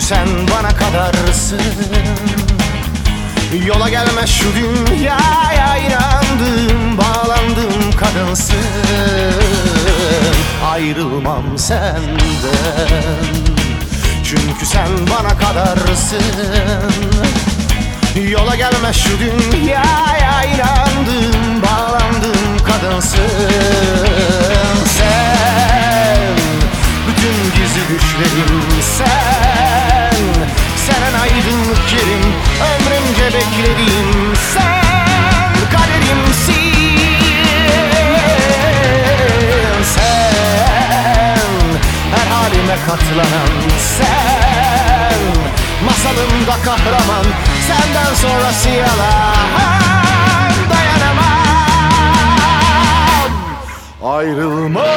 sen bana kadarsın. Yola gelmez şu dünyaya inandım, bağlandım kadınsın. Ayrılmam senden, çünkü sen bana kadarsın. Yola gelmez şu dünyaya inandım, bağlandım kadınsın. Sen bütün gizli düşlerim, sen aydınlık yerim, ömrümce beklediğim, sen kaderimsin. Sen her halime katlanan, sen masalımda kahraman, senden sonrası yalan. Dayanamam, ayrılmam.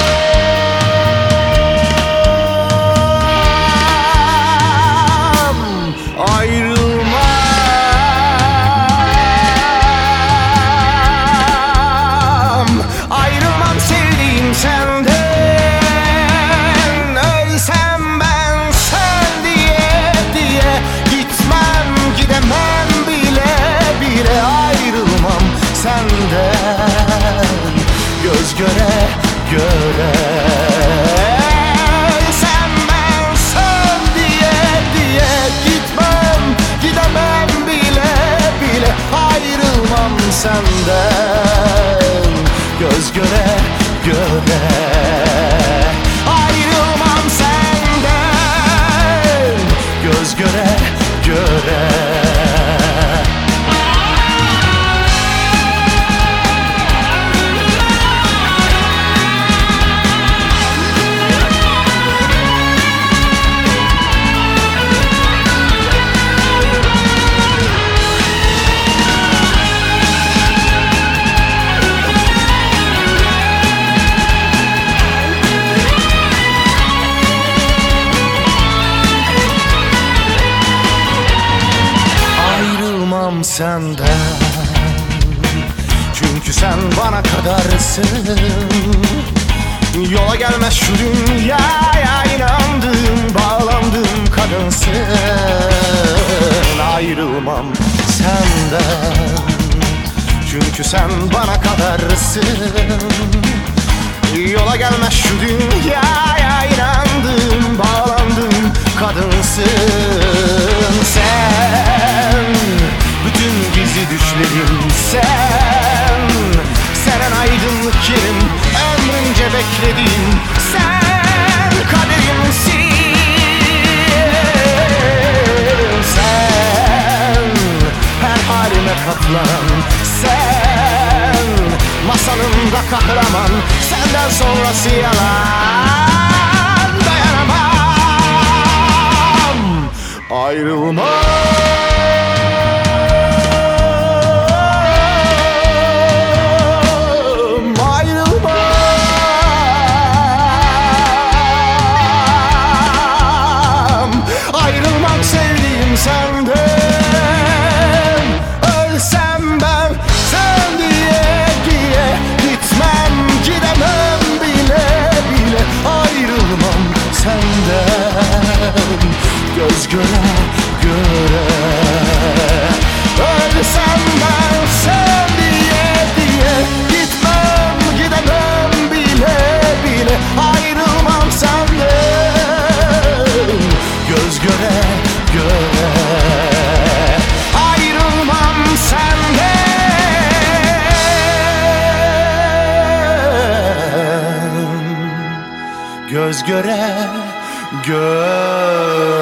Ayrılmam sevdiğim senden. Ölsem ben sen diye gitmem, gidemem bile bile. Ayrılmam senden göz göre göre. Ölsem ben sen diye gitmem, gidemem bile bile. Ayrılmam senden göz göre göre. Ayrılmam senden göz göre göre. Senden, çünkü sen bana kadarsın. Yola gelmez şu dünyaya inandım, bağlandım kadınsın. Ayrılmam senden, çünkü sen bana kadarsın. Yola gelmez şu dünyaya inandım, bağlandım kadınsın. Sen bütün gizli düşlerim, sen aydınlık yerim, ömrünce beklediğim, sen kaderimsin. Sen her halime katlanan, sen masalımda kahraman, senden sonrası yalan. Dayanamam, ayrılmam. Göz göre göre. Ölsem ben sen diye gitmem, gidemem bile bile. Ayrılmam senden göz göre göre. Ayrılmam senden göz göre göre.